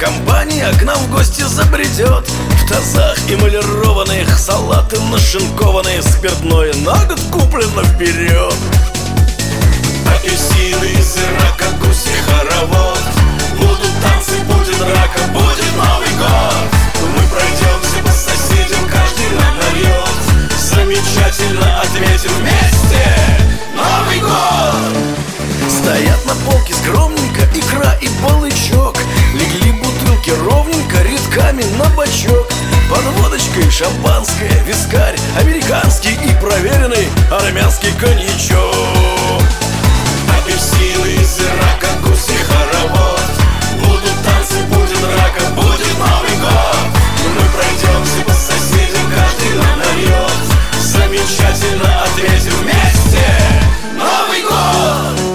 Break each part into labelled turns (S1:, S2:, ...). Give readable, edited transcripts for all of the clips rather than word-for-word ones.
S1: компания к нам в гости забредет. В тазах эмалированных салаты нашинкованные, спиртное на год куплено вперед.
S2: Апельсины из Ирака, гуси, хоровод. Будут танцы, будет драка, будет Новый год. Мы пройдемся по соседям, каждый нам нальет. Замечательно отметим вместе Новый год.
S1: Стоят на полке скромненько икра и балычок. Легли бутылки ровненько рядками на бочок. Под водочкой шампанское, вискарь, американский и проверенный армянский коньячок.
S2: Апельсины из Ирака, гуси, хоровод. Будут танцы, будет драка, будет Новый год. Мы пройдемся по соседям, каждый нам нальет. Замечательно ответим вместе Новый год.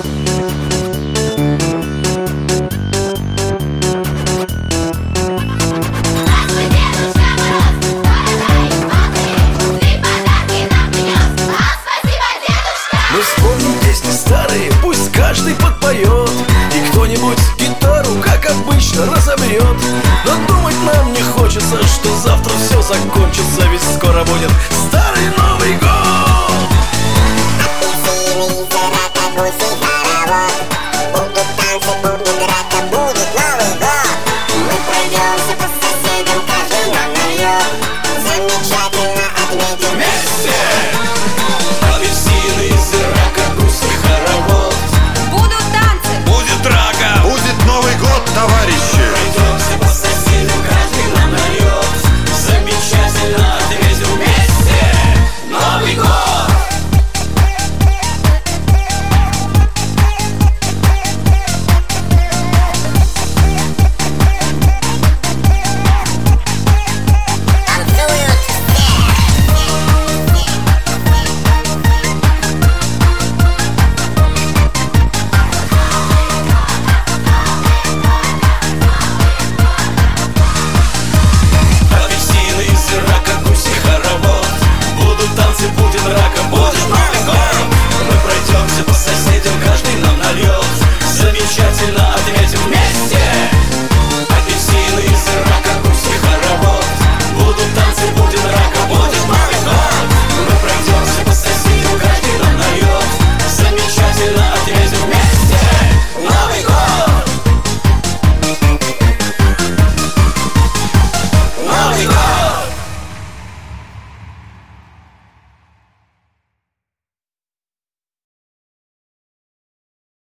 S1: Мы вспомним песни старые, пусть каждый подпоет. И кто-нибудь гитару, как обычно, разобьет. Но думать нам не хочется, что завтра все закончится, ведь скоро будет Старый Новый год.
S3: Апельсины из Ирака, гуси, хоровод.